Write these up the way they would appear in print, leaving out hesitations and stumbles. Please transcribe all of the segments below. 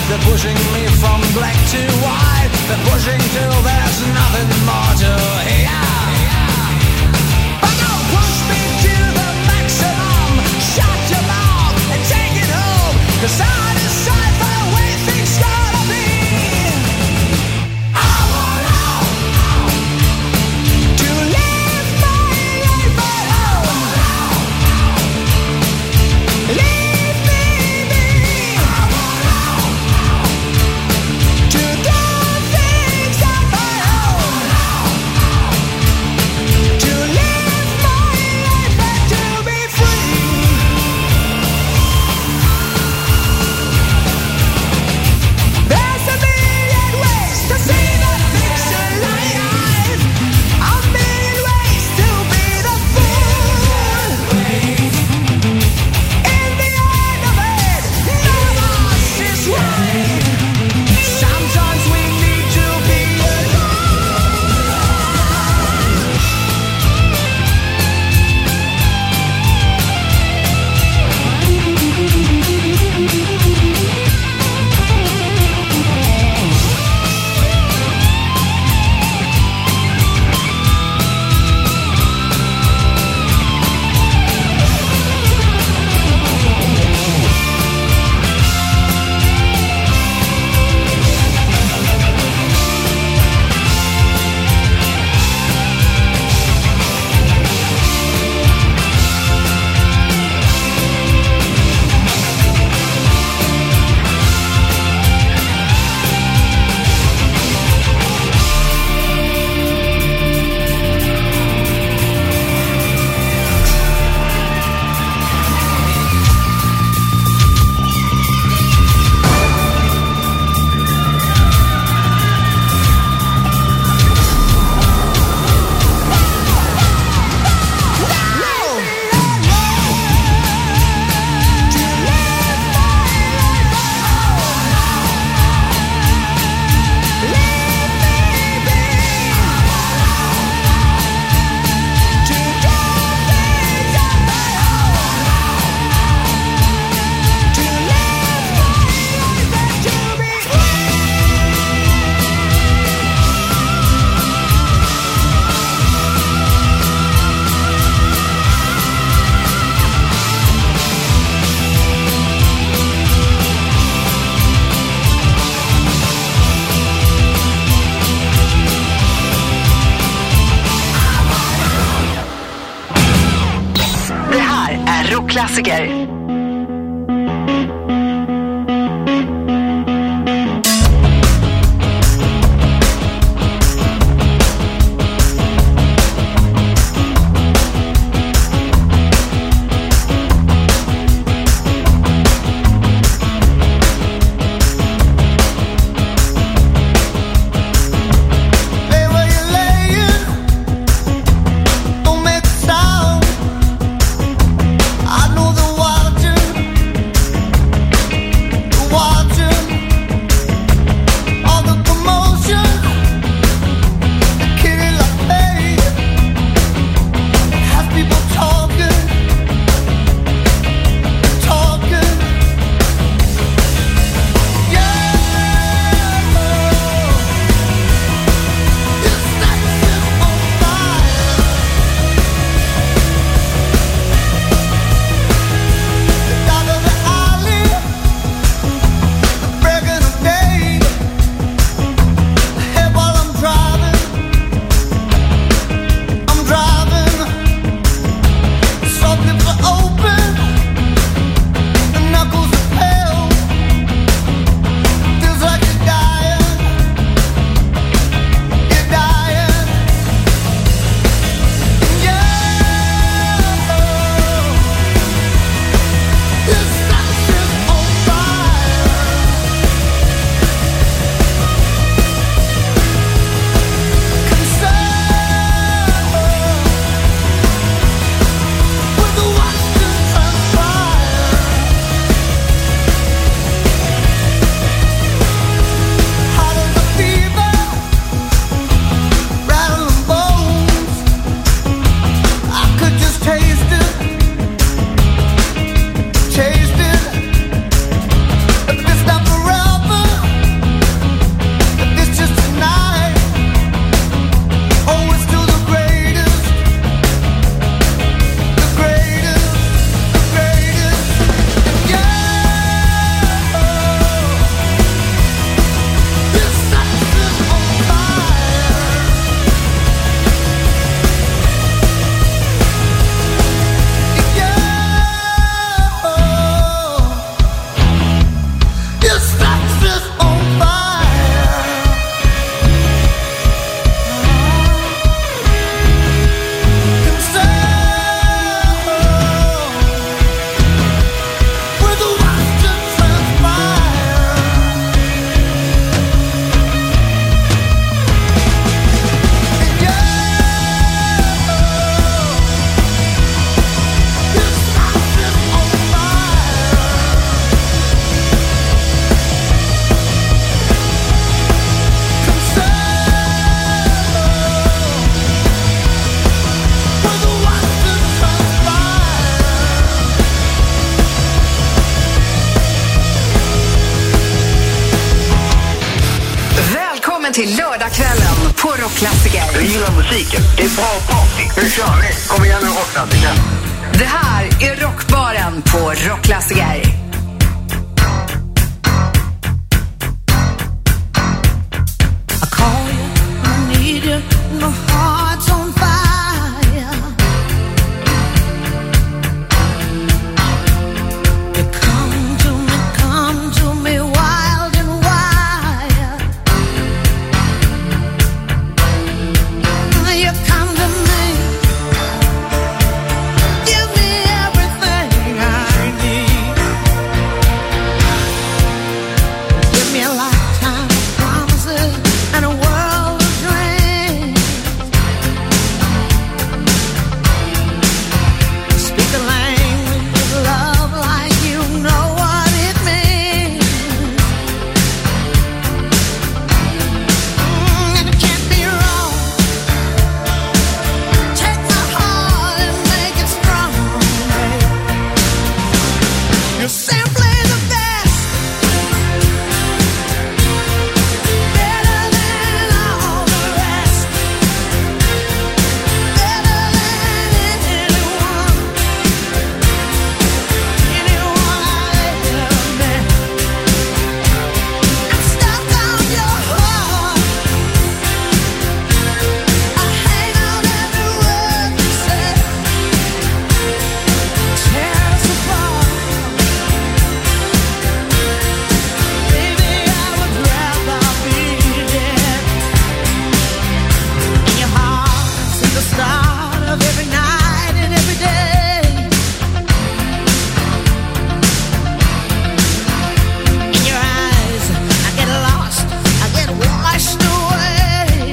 They're pushing me from black to white. They're pushing till there's nothing more to hear. But don't push me to the maximum. Shut your mouth and take it home. 'Cause I decipher the way things gotta be. I want out to live my life alone. Leave me be. I want out to do things on my own. To live my life and to be free. There's a million ways to see that things alive. A million ways to be the fool. In the end of it, none of us is right. Sometimes we need to be Klassiker. Don't make a sound. I know the wild till lördagskvällen på Rockklassiker. Jag gillar musiken. Det är bra party. Nu kör vi. Kom igen nu, Rockklassiker. Det här är Rockbaren på Rockklassiker. I call you, I need you, my heart's on fire. You come to me wild and wild. You come to me, give me everything I need. Give me a lifetime of promises and a world of dreams. Speak the language of love like you know what it means. And it can't be wrong. Take my heart and make it strong. You're simply the best. Better than all the rest. Better than anyone. Anyone I've ever met. I'm stuck on your heart. I hang on every word you say. Tear us apart. Baby, I would rather be dead. In your heart, see the start of every night and every day. In your eyes, I get lost, I get washed away.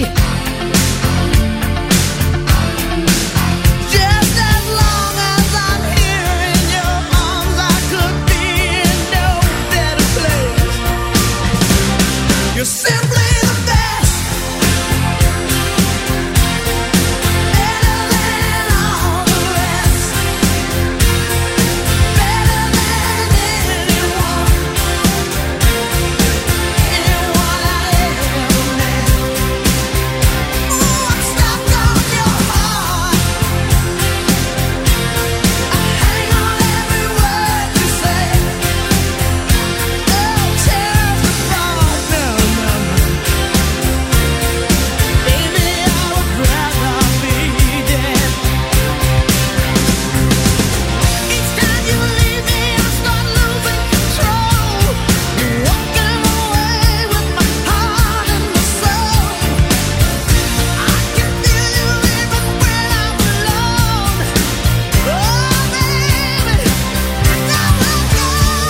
Just as long as I'm here in your arms, I could be in no better place. You're simply the best. Better than all the rest. Better than anyone. Anyone I ever met. Ooh, I'm stuck on your heart. I hang on every word you say. Oh, tear us apart. No, no, no. Baby, I would rather be dead. Each time you leave me, I start losing control. You're walking away with my heart and my soul. I can feel you even when I'm alone. Oh, baby, I don't let go.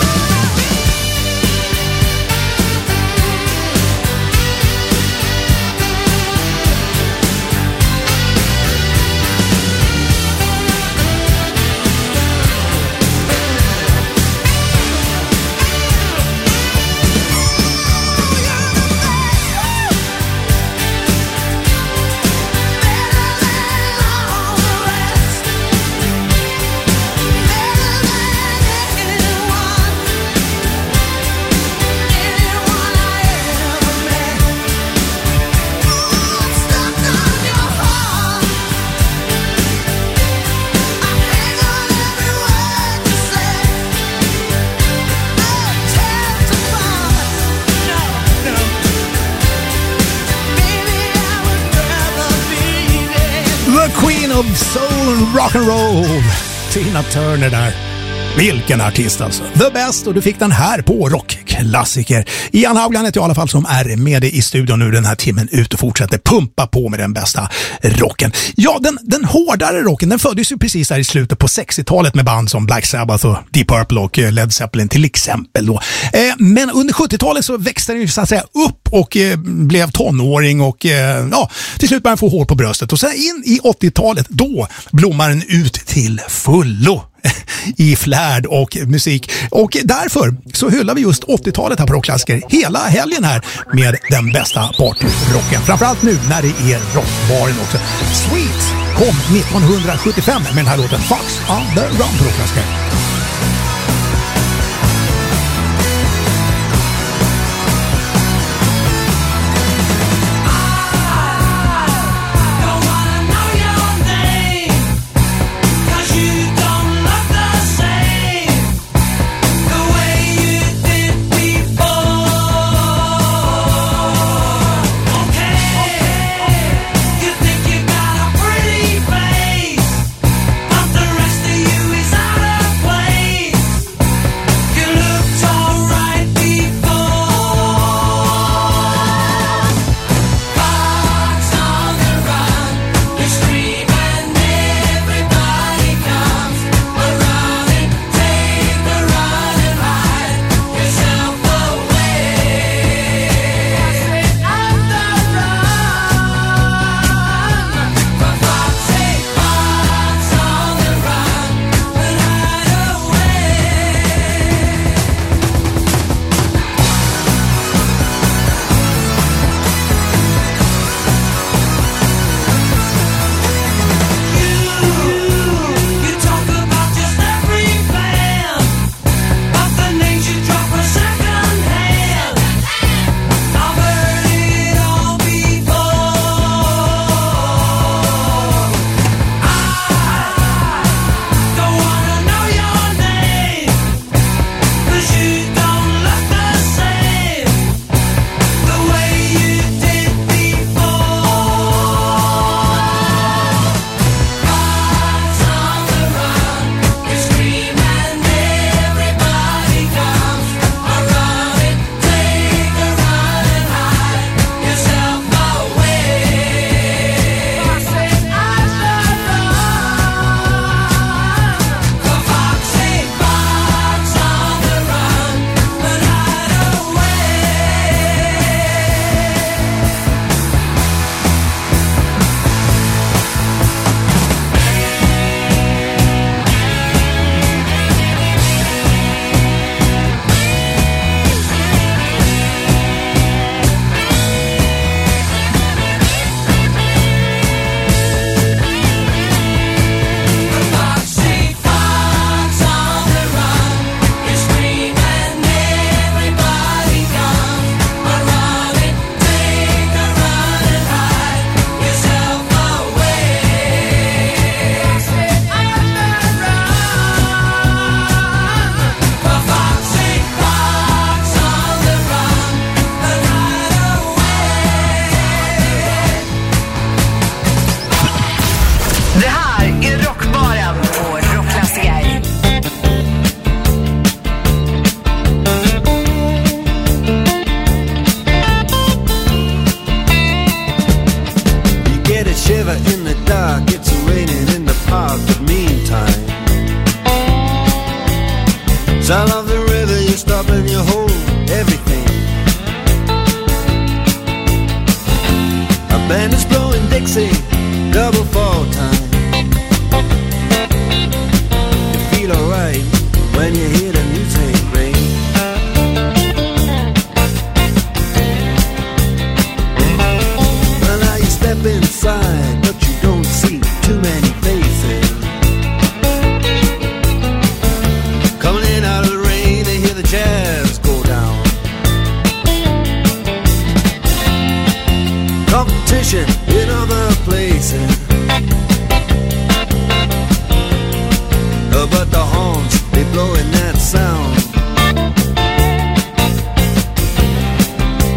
Queen of Soul and Rock'n'Roll, Tina Turner där. Vilken artist alltså. The Best, och du fick den här på Rockklassiker. Ian Haugland heter jag i alla fall som är med i studion nu den här timmen ut och fortsätter pumpa på med den bästa rocken. Ja, den hårdare rocken, den föddes ju precis där i slutet på 60-talet med band som Black Sabbath och Deep Purple och Led Zeppelin till exempel då. Men under 70-talet så växte den ju så att säga upp och blev tonåring och till slut började få hår på bröstet. Och sen in i 80-talet, då blommar den ut till fullo i flärd och musik. Och därför så hyllar vi just 80-talet här på Rockklassiker hela helgen här med den bästa partyrocken. Framförallt nu när det är rockbaren också. Sweet kom 1975 med den här låten Fox on the Run på Rockklassiker.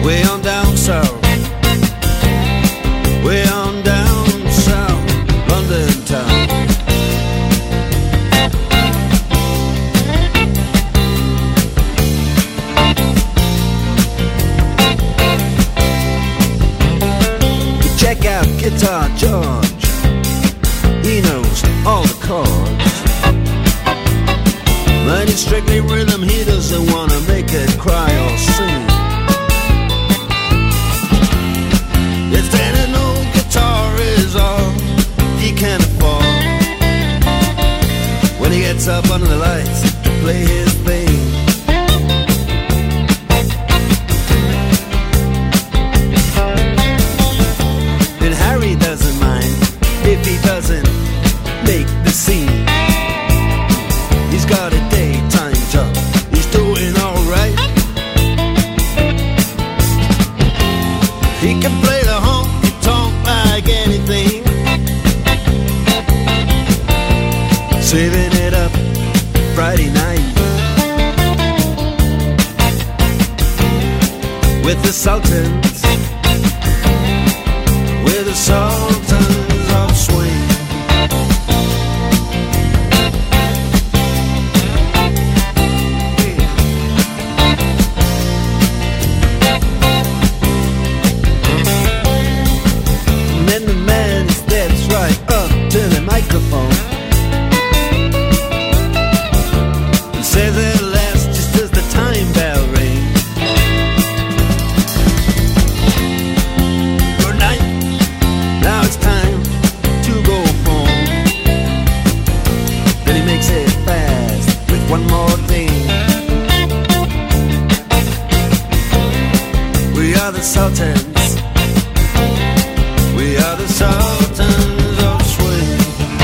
way on down south, way on down south, London town. Check out Guitar George, he knows all the chords. But it's strictly rhythm, he doesn't wanna make it cry or sing. If then an old guitar is all he can afford, when he gets up under the lights to play his thing. And Harry doesn't mind if he doesn't make the scene. He's got a daytime job, he's doing alright. He can play the honky-tonk like anything, saving it up Friday night with the Sultans, with the Sultans of Swing. Microphone and say their last just as the time bell rings. Good night, now it's time to go home. Then he makes it fast with one more thing. We are the Sultans, we are the Sultans of Swing.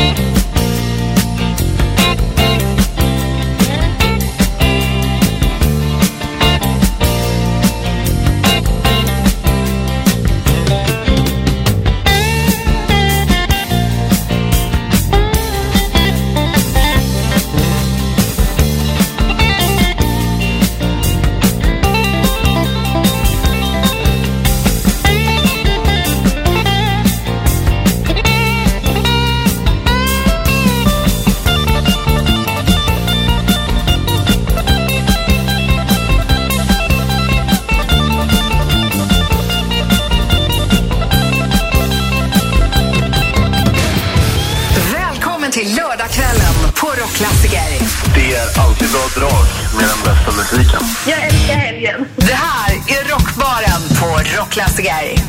Till lördagskvällen på Rockklassiker. Det är alltid bra drag med den bästa musiken. Jag älskar helgen. Det här är Rockbaren på Rockklassiker.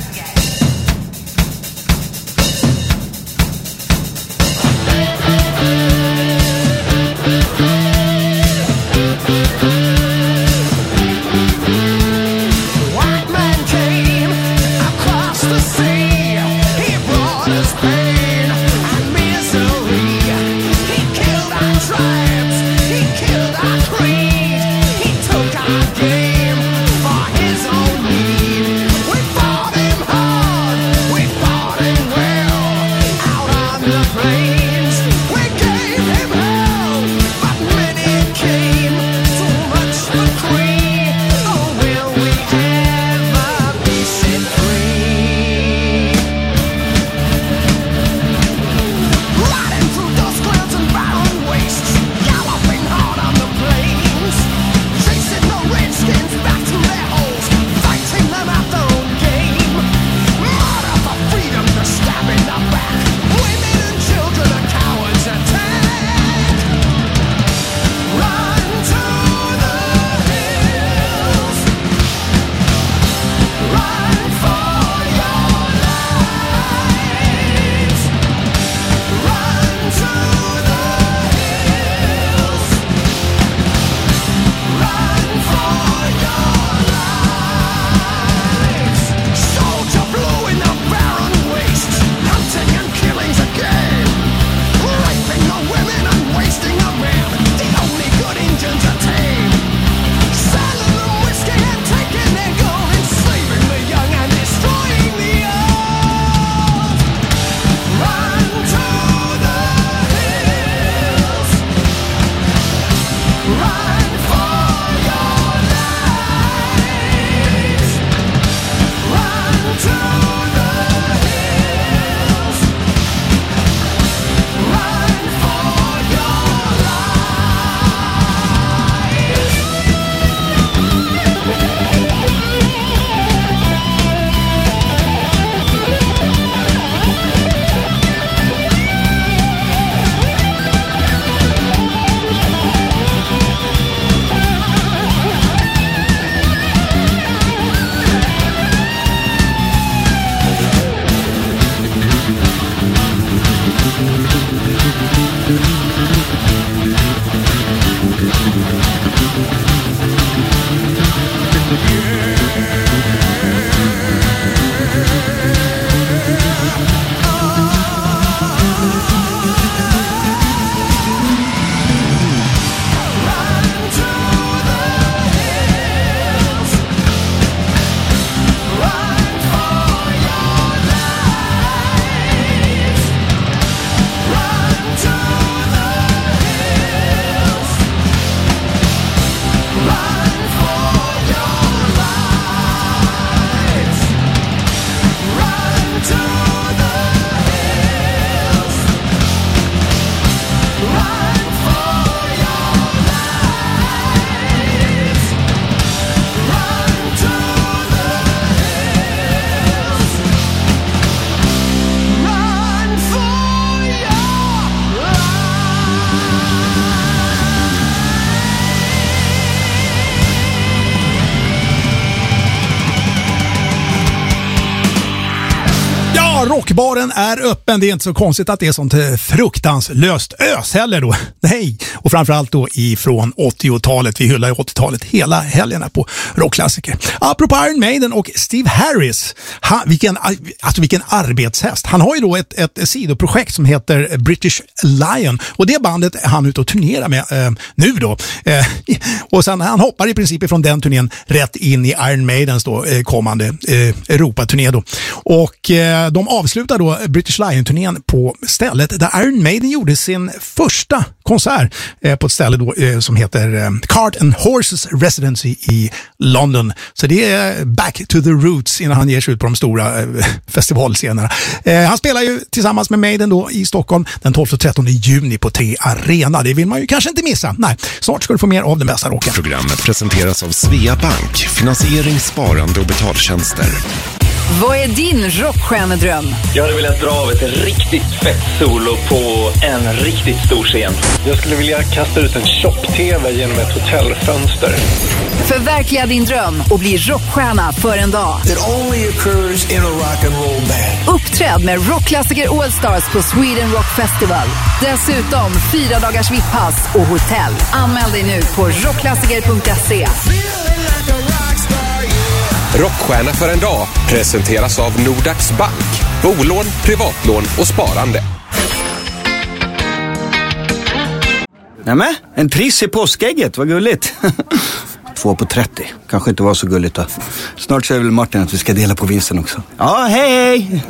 White man came across the sea. He brought us pain and misery. He killed our tribes, he killed our creed. He took our game for his own need. We fought him Ja, rockbaren är öppen. Det är inte så konstigt att det är sånt fruktanslöst ös heller då. Nej, och framförallt då ifrån 80-talet. Vi hyllar ju 80-talet hela helgen på rockklassiker. Apropå Iron Maiden och Steve Harris. Vilken arbetshäst. Han har ju då ett sidoprojekt som heter British Lion. Och det bandet är han ute och turnerar med nu då. Och sen han hoppar i princip från den turnén rätt in i Iron Maidens då kommande Europaturné då. Och de avslutar då British Lion-turnén på stället där Iron Maiden gjorde sin första konsert på ett ställe då som heter Cart and Horses Residency i London. Så det är back to the roots innan han ger sig ut på de stora festivalscenerna. Han spelar ju tillsammans med Maiden då i Stockholm den 12 och 13 juni på 3 Arena. Det vill man ju kanske inte missa. Nej, snart ska du få mer av den bästa rocken. Programmet presenteras av Svea Bank, finansiering, sparande och betaltjänster. Vad är din rockstjärnedröm? Jag hade velat dra av ett riktigt fett solo på en riktigt stor scen. Jag skulle vilja kasta ut en tjock-tv genom ett hotellfönster. Förverkliga din dröm och bli rockstjärna för en dag. It only occurs in a rock and roll band. Uppträd med rockklassiker All Stars på Sweden Rock Festival. Dessutom 4 dagars VIP-pass och hotell. Anmäl dig nu på rockklassiker.se. Rockstjärna för en dag presenteras av Nordax Bank. Bolån, privatlån och sparande. Nämen, en triss i påskägget, vad gulligt. 2 på 30, kanske inte var så gulligt då. Snart säger väl Martin att vi ska dela på vinsten också. Ja, hej!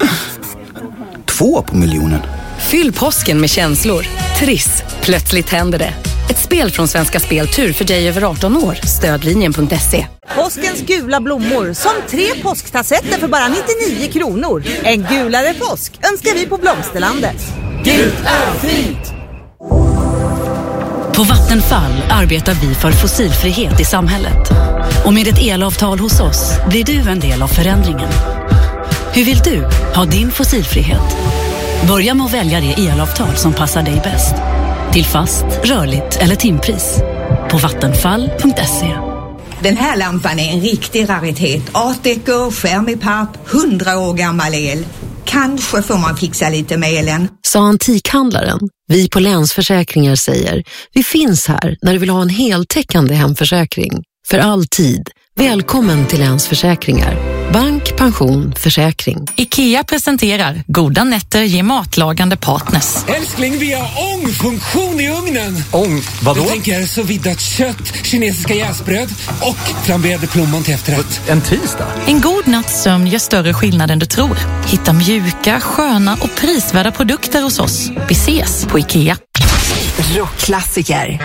2 på miljonen. Fyll påsken med känslor. Triss, plötsligt händer det. Ett spel från Svenska Speltur för dig över 18 år. Stödlinjen.se. Påskens gula blommor som 3 påsktassetter för bara 99 kronor. En gulare påsk önskar vi på Blomsterlandet. Gult är fint! På Vattenfall arbetar vi för fossilfrihet i samhället. Och med ett elavtal hos oss blir du en del av förändringen. Hur vill du ha din fossilfrihet? Börja med att välja det elavtal som passar dig bäst. Till fast, rörligt eller timpris. På vattenfall.se. Den här lampan är en riktig raritet. Art Deco, skärm i papp, 100 år gammal el. Kanske får man fixa lite med elen. Sa antikhandlaren. Vi på Länsförsäkringar säger, vi finns här när du vill ha en heltäckande hemförsäkring. För all tid. Välkommen till Länsförsäkringar. Bank, pension, försäkring. IKEA presenterar Goda nätter ger matlagande partners. Älskling, vi har ångfunktion i ugnen. Ång? Vadå? Jag tänker så viddat kött, kinesiska jäsbröd och flamberade plommon till efterrätt. En tisdag? En god natts sömn gör större skillnad än du tror. Hitta mjuka, sköna och prisvärda produkter hos oss. Vi ses på IKEA. Rockklassiker.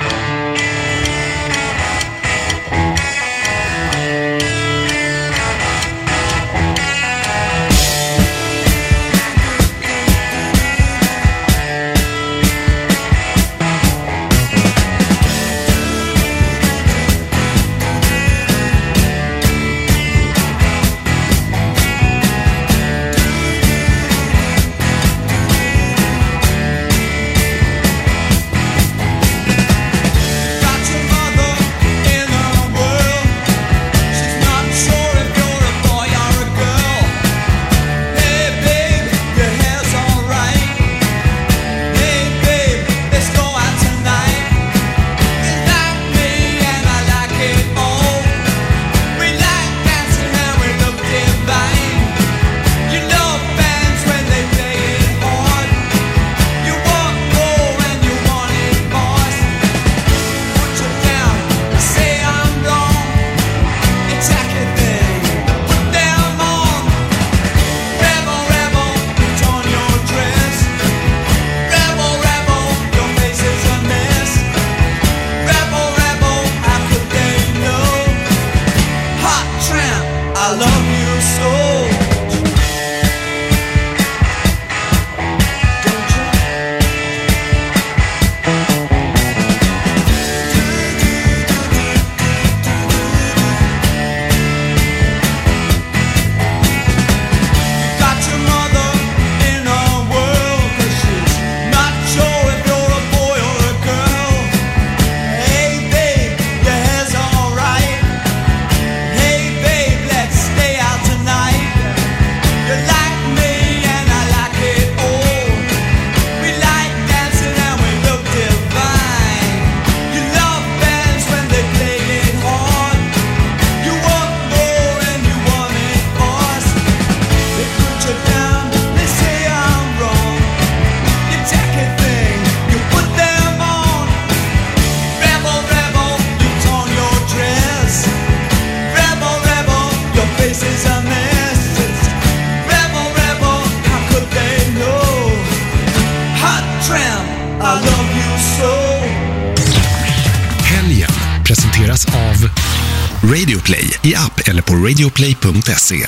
Radioplay i app eller på radioplay.se.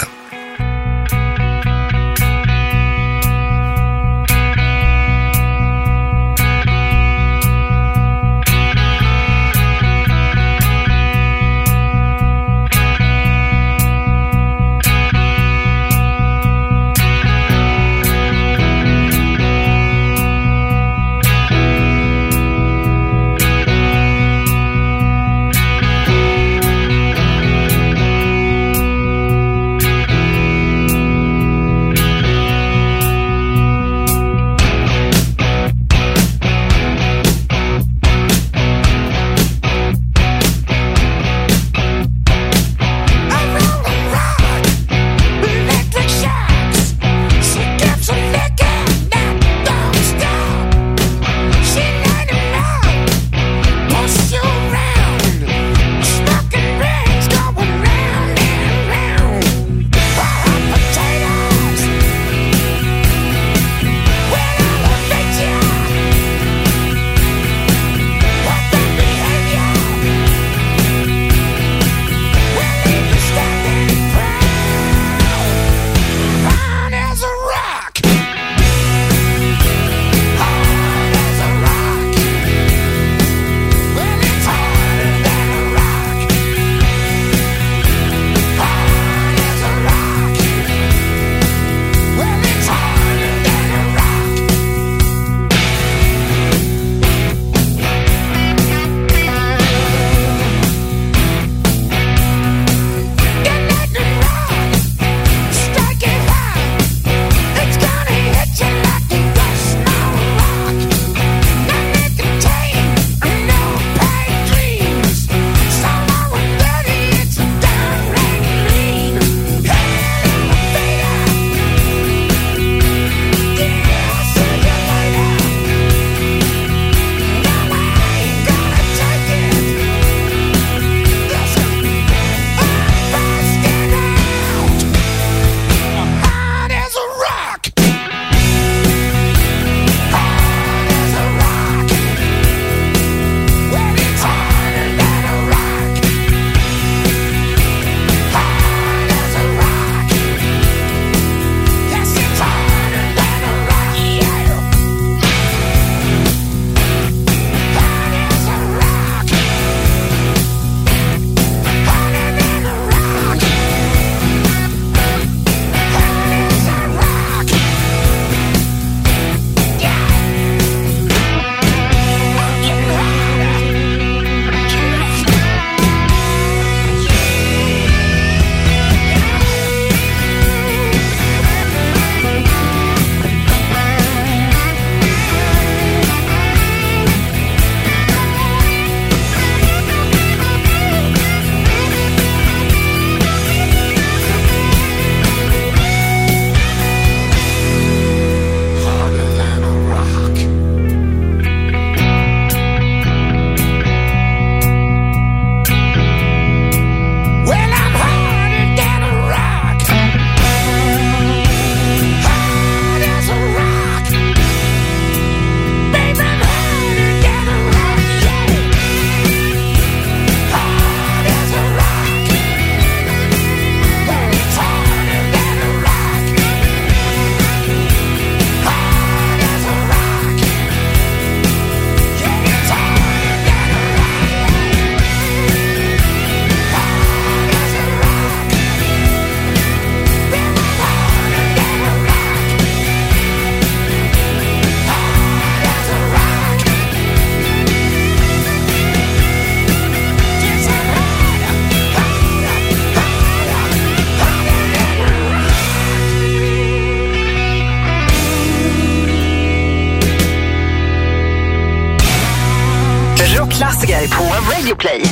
Klassiker på Radio Play.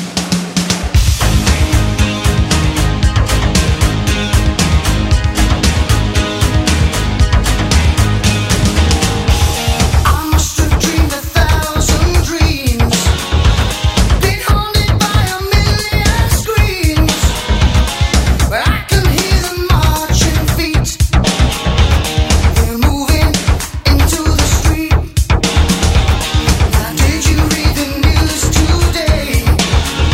Did you read the news today?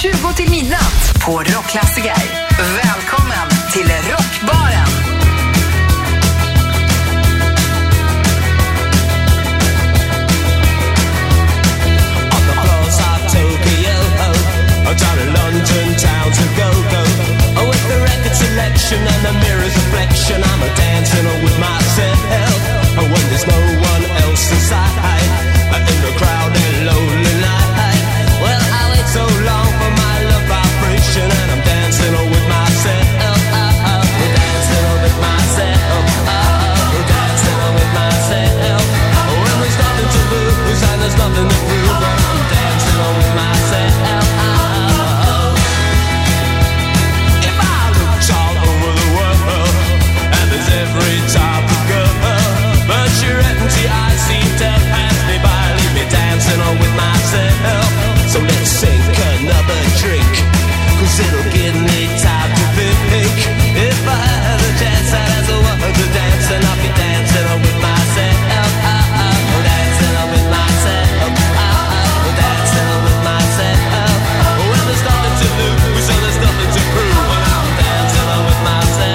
20 till midnatt på Rockklassiker. Välkommen till Rockbaren. Down in London town to go with the record selection and the mirror's reflection. I'm a dancing with myself when there's no one else inside. In the crowded lonely night. Well, I wait so long for my love vibration, and I'm dancing with myself. Dancing with myself. Dancing with myself. When there's nothing to lose and there's nothing to prove, I'm dancing with myself. Every type of girl, but your empty eyes seem to pass me by. Leave me dancing on with myself. So let's sink another drink, 'cause it'll give me time to think. If I had a chance, I'd as a woman to dance, and I'll be dancing on with myself. Dancing on with myself. Dancing on with myself. Well, there's nothing to lose, and there's nothing to prove, and I'm dancing on with myself.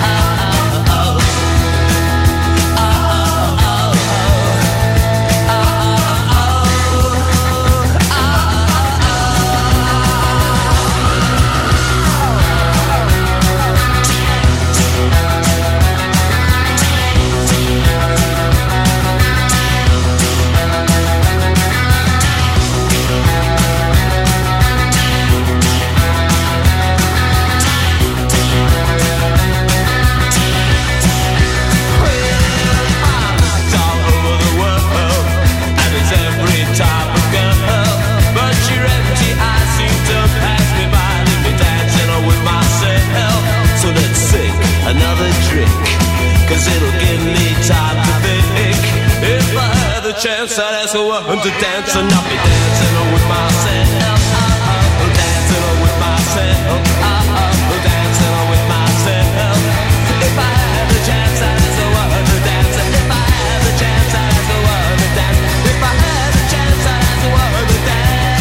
Another drink, 'cause it'll give me time to think. If I had the chance, I'd ask a woman to dance, and I'll be dancing with myself. Dancing with myself. Dancing with myself. If I had the chance, I'd ask a woman to dance, and if I had the chance, I'd ask a woman to dance. If I had the chance, I'd ask a woman to dance.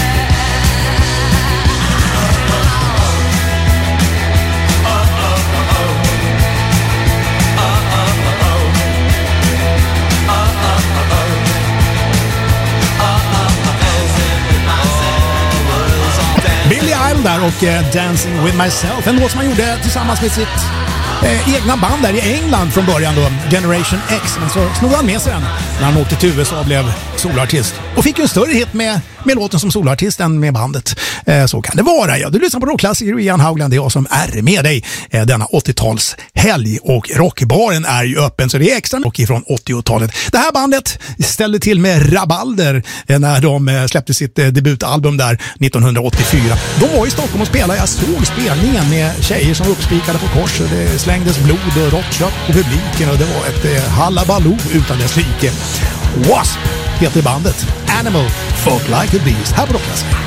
Billy Idol där och Dancing with myself. En låt som han gjorde tillsammans med sitt egna band där i England från början då, Generation X. Men så snodde han med sig den när han åkte till USA och blev solartist. Och fick ju en större hit med låten som solartist än med bandet. Så kan det vara. Ja, du lyssnar på Rockklassiker och Ian Haugland, det är jag som är med dig denna 80-talshelg. Och Rockbaren är ju öppen, så det är extra rock från 80-talet. Det här bandet ställde till med rabalder när de släppte sitt debutalbum där 1984. De var i Stockholm och spelade. Jag såg spelningen med tjejer som uppspikade på kors. Det slängdes blod och rockkött på publiken och det var ett hallabaloo utan dess like. Wasp heter bandet. Animal Fought Like a Beast. Här på Rockklassiker.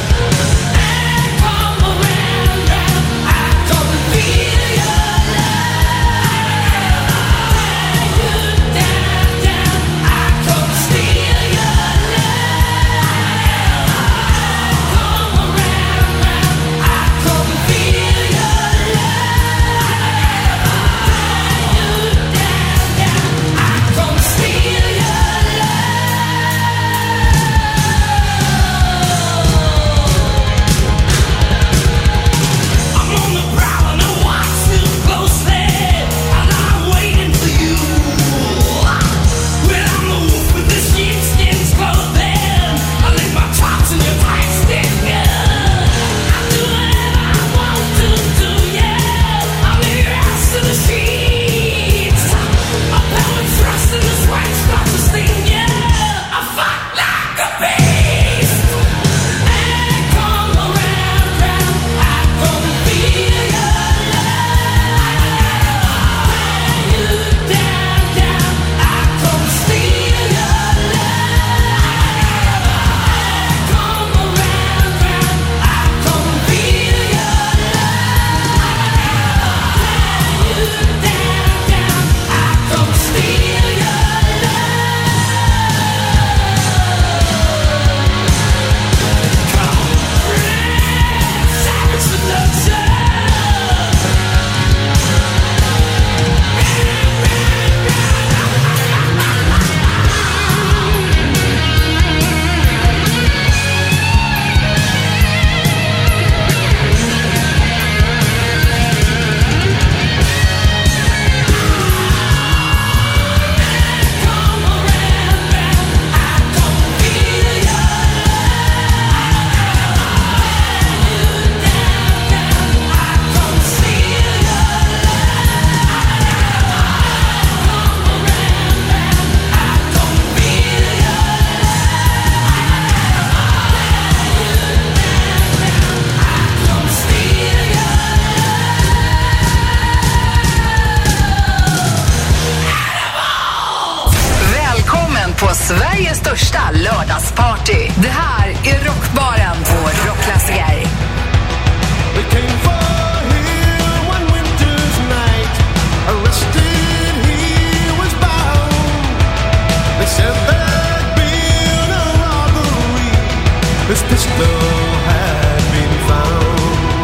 Feel your love. största lördagsparty. Det här är Rockbaren på Rockklassiker. They came for him one winter's night. Arrested, he was bound. They said there'd been a robbery. His pistol had been found.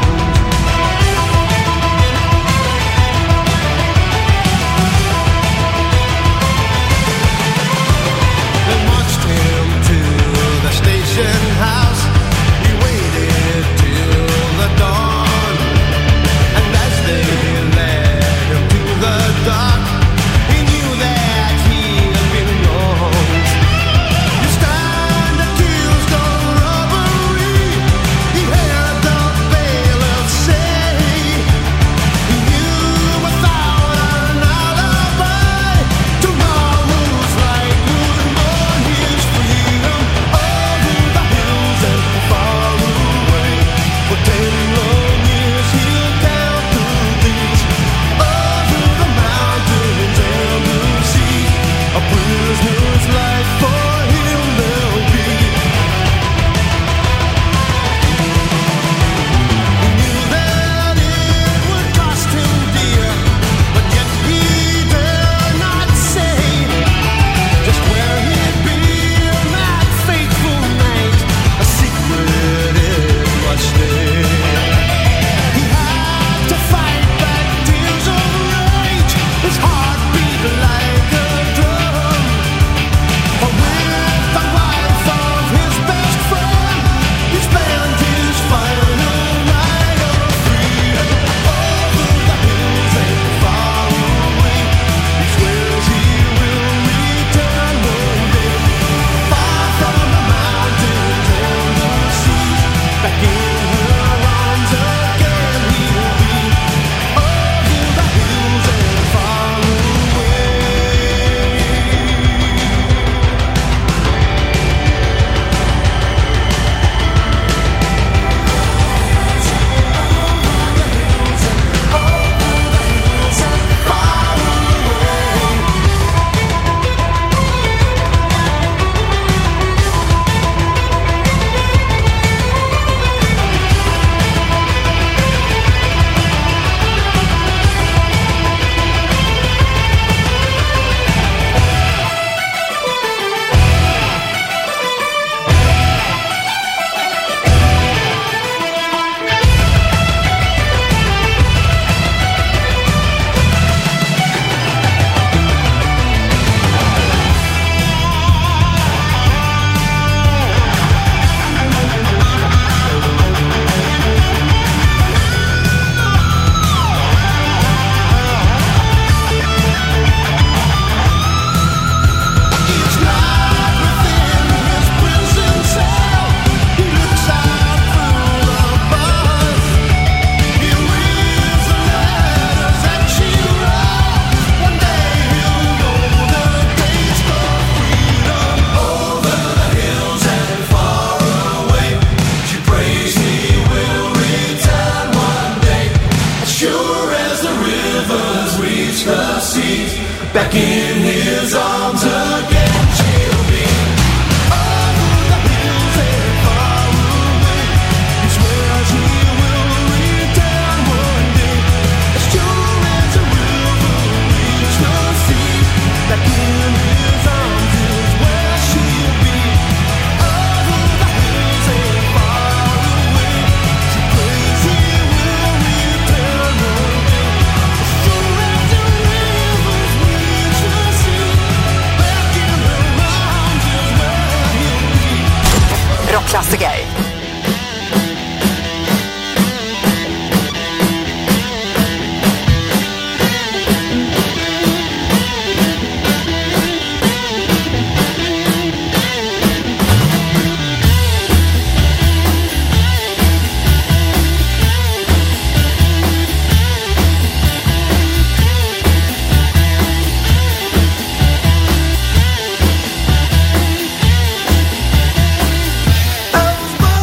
They marched him to the station house. He waited till the dawn, and as they led him to the dock, he knew that he had been wronged. You stand accused of robbery, he heard the bailiff say. He knew without an alibi, tomorrow's light would mourn his freedom over the hills and far away. For 10 long years he'll count the days over the mountains and the sea. A prisoner's life for him there'll be. He knew that it would cost him dear, but yet he dare not say just where he'd be on that fateful night. A secret it must stay. He had to fight back tears of rage. His heart beat like a drum. For with the wife of his best friend, he spent his final night of freedom over the hills and far away. He swears he will return one day, far from the mountains and the seas. Back in her arms again he'll be, over the hills and far away. He's locked within his prison cell. He looks out through the bars. He reads the letters that she wrote. One day he'll know the taste of freedom. Over the hills and far away, she prays he will return one day. As sure as the rivers reach the seas, back in his arms again she'll be. Over the hills and far away, he swears he will return one day. As sure as the river reach the seas, back in his arms is where she'll be. Over the hills and far away, she prays he will return one day. As sure as the rivers reach the sea, back in her arms is where he'll be. Rockklassiker. I was born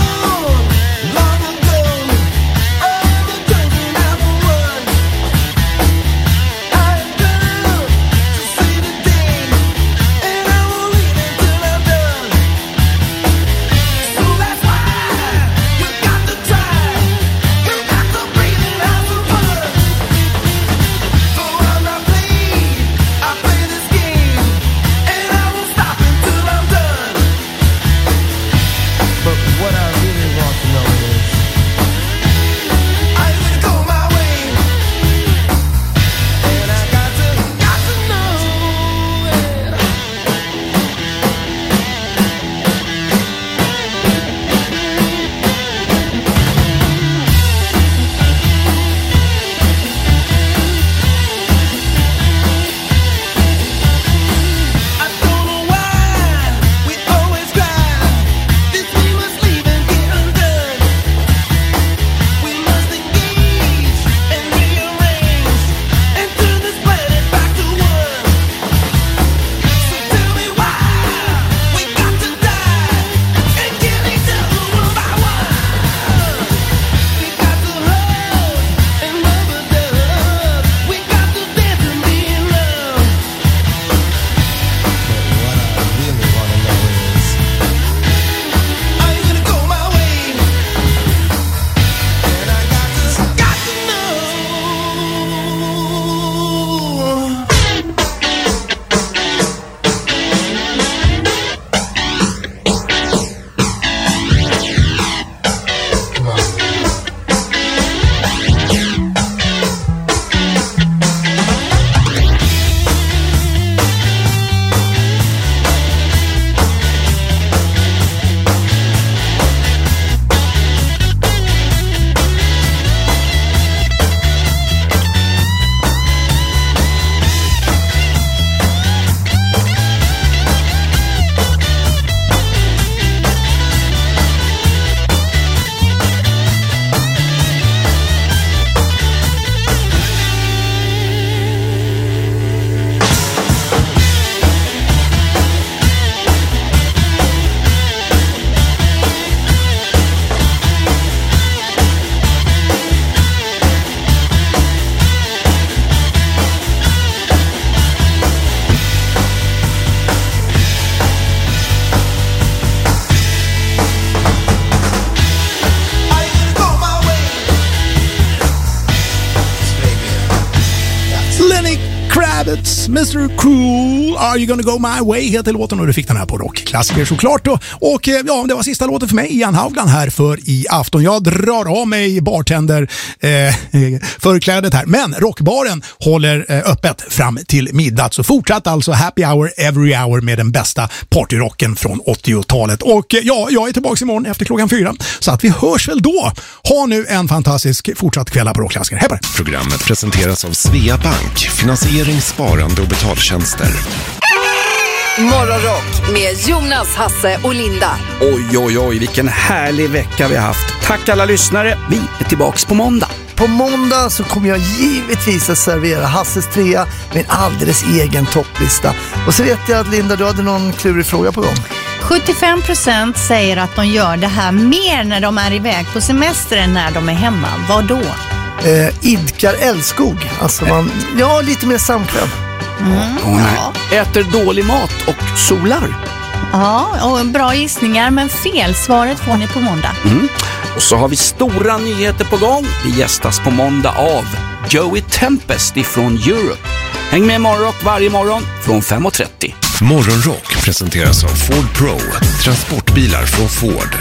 80-talet. Mr. Cool, Are You Gonna Go My Way heter låten och du fick den här på rockklassiker såklart då. Och ja, det var sista låten för mig, Ian Haugland, här för i afton. Jag drar av mig bartender förklädet här, men rockbaren håller öppet fram till midnatt, så fortsatt alltså happy hour every hour med den bästa partyrocken från 80-talet. Och ja, jag är tillbaka imorgon efter 4:00, så att vi hörs väl då. Ha nu en fantastisk fortsatt kväll på rockklassiker. Hej på det. Programmet presenteras av Svea Bank, finansiering, sparande och betaltjänster. Morgonrock med Jonas, Hasse och Linda. Oj, oj, oj, vilken härlig vecka vi har haft. Tack alla lyssnare, vi är tillbaks på måndag. På måndag så kommer jag givetvis att servera Hasses trea med en alldeles egen topplista. Och så vet jag att Linda, du hade någon klurig fråga på gång. 75% säger att de gör det här mer när de är iväg på semester än när de är hemma. Vad då? Idkar älskog. Alltså man, ja, lite mer samkväm. Ja. Äter dålig mat och solar. Ja, och bra gissningar, men fel. Svaret får ni på måndag. Och så har vi stora nyheter på gång. Vi gästas på måndag av Joey Tempest ifrån Europe. Häng med Morgonrock varje morgon från 5:30. Morgonrock presenteras av Ford Pro, transportbilar från Ford.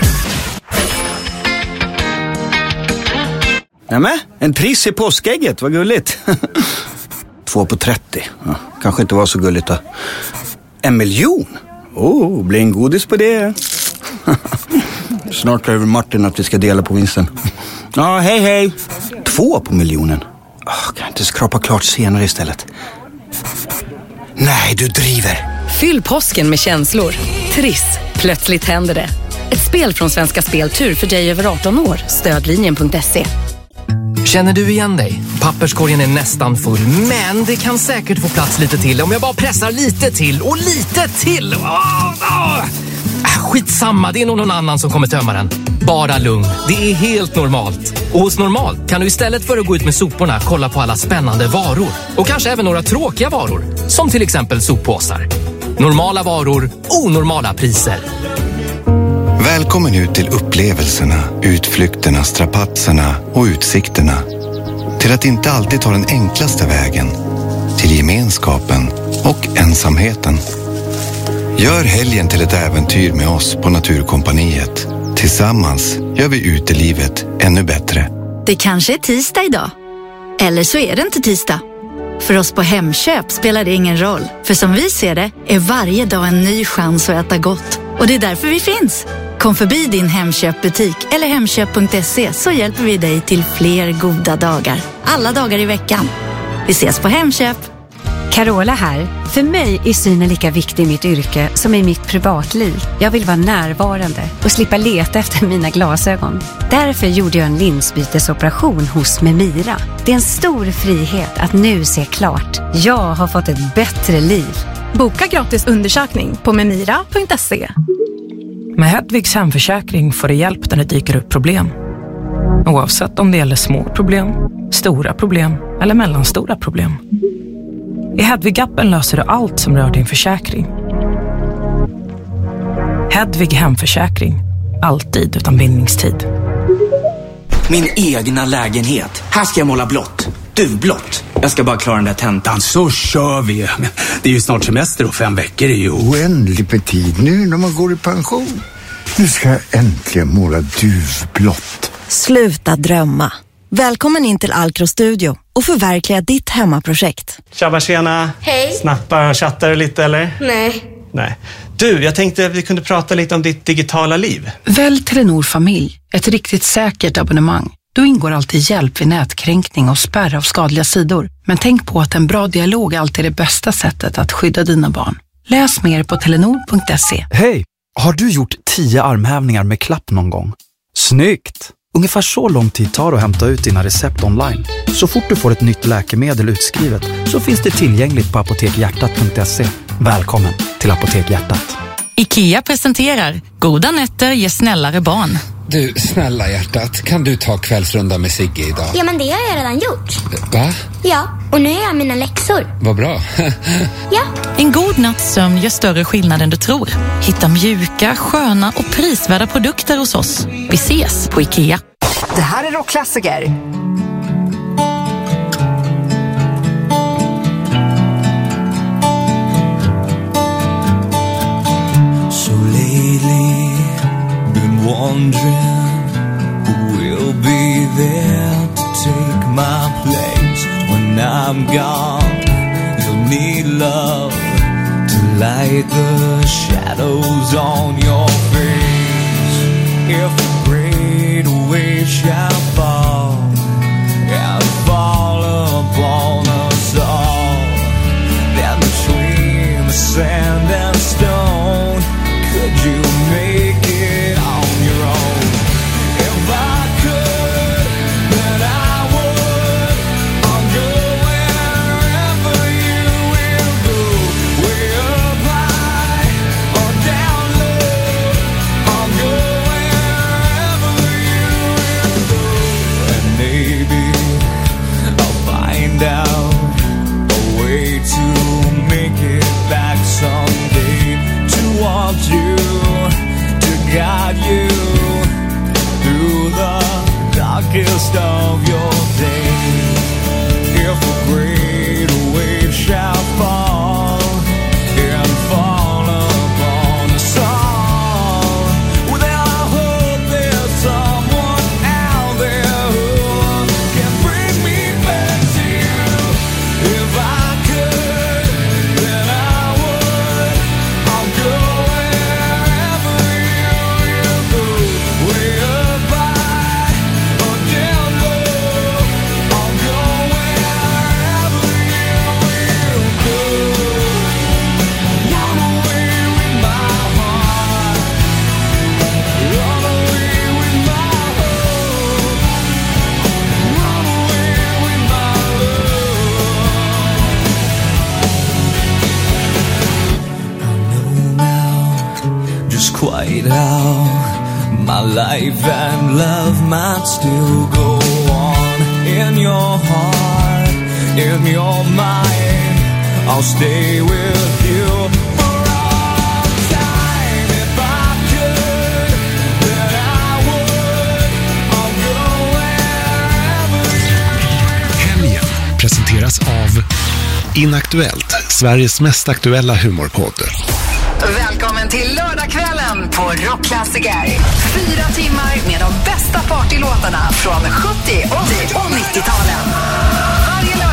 Nämen, en triss i påskägget, vad gulligt. 2 på 30, ja, kanske inte var så gulligt då. 1 miljon? Blir en godis på det. Snart över Martin att vi ska dela på vinsten. Ja, hej. 2 på miljonen. Kan jag inte skrapa klart senare istället? Nej, du driver. Fyll påsken med känslor. Triss. Plötsligt händer det. Ett spel från Svenska Speltur för dig över 18 år. Stödlinjen.se. Känner du igen dig? Papperskorgen är nästan full, men det kan säkert få plats lite till om jag bara pressar lite till och lite till. Skitsamma, det är någon annan som kommer tömma den. Bara lugn, det är helt normalt. Och hos Normalt kan du istället för att gå ut med soporna kolla på alla spännande varor. Och kanske även några tråkiga varor, som till exempel soppåsar. Normala varor, onormala priser. Välkommen ut till upplevelserna, utflykterna, strapatserna och utsikterna. Till att inte alltid ta den enklaste vägen. Till gemenskapen och ensamheten. Gör helgen till ett äventyr med oss på Naturkompaniet. Tillsammans gör vi utelivet ännu bättre. Det kanske är tisdag idag. Eller så är det inte tisdag. För oss på Hemköp spelar det ingen roll. För som vi ser det är varje dag en ny chans att äta gott. Och det är därför vi finns. Kom förbi din Hemköpbutik eller hemköp.se så hjälper vi dig till fler goda dagar. Alla dagar i veckan. Vi ses på Hemköp. Carola här. För mig är synen lika viktig i mitt yrke som i mitt privatliv. Jag vill vara närvarande och slippa leta efter mina glasögon. Därför gjorde jag en linsbytesoperation hos Memira. Det är en stor frihet att nu se klart. Jag har fått ett bättre liv. Boka gratis undersökning på memira.se. Med Hedvigs hemförsäkring får du hjälp när det dyker upp problem. Oavsett om det gäller små problem, stora problem eller mellanstora problem. I Hedvig-appen löser du allt som rör din försäkring. Hedvig hemförsäkring. Alltid utan bindningstid. Min egna lägenhet. Här ska jag måla blått. Duvblått. Jag ska bara klara den där tentan. Så kör vi. Det är ju snart semester och 5 veckor är ju oändligt med tid nu när man går i pension. Nu ska jag äntligen måla duvblått. Sluta drömma. Välkommen in till Alcro Studio och förverkliga ditt hemmaprojekt. Tjabba, tjena. Hej. Snappar och chattar lite eller? Nej. Du, jag tänkte att vi kunde prata lite om ditt digitala liv. Välj Telenor Familj. Ett riktigt säkert abonnemang. Då ingår alltid hjälp vid nätkränkning och spärr av skadliga sidor. Men tänk på att en bra dialog alltid är det bästa sättet att skydda dina barn. Läs mer på telenor.se. Hej! Har du gjort 10 armhävningar med klapp någon gång? Snyggt! Ungefär så lång tid tar det att hämta ut dina recept online. Så fort du får ett nytt läkemedel utskrivet så finns det tillgängligt på apotekhjärtat.se. Välkommen till Apotek Hjärtat. IKEA presenterar Goda nätter ger snällare barn. Du, snälla hjärtat, kan du ta kvällsrunda med Sigge idag? Ja, men det har jag redan gjort. Va? Ja, och nu är jag mina läxor. Vad bra. Ja. En god natts sömn gör större skillnad än du tror. Hitta mjuka, sköna och prisvärda produkter hos oss. Vi ses på IKEA. Det här är rockklassiker. wondering who will be there to take my place when I'm gone. You'll need love to light the shadows on your face. If a great wave shall fall and fall upon us all, then between the sand and stone, could you make it on your own? If I could, then I would. I'll go wherever you will go, way up high or down low. I'll go wherever you will go, and maybe I'll find out a way to make it back someday, to want you, to guide you through the darkest of your days. If a great wave shall fall and fall upon us all, well, then I hope there's someone out there who can bring me back to you. If I could, then I would. I'll go wherever you go, way up high or down low. I'll go wherever you will go. Run away with my heart, run away with my hope, run away with my love. I know now just quite how my life and love might still go on. In your heart, in your mind, I'll stay with you for all time. If I could, then I would. I'll go wherever Helgen presenteras av Inaktuellt, Sveriges mest aktuella humorpodd. Välkommen till lördagskvällen på Rockklassiker. 4 timmar med de bästa partylåtarna från 70, 80 och 90-talen. Varje lördag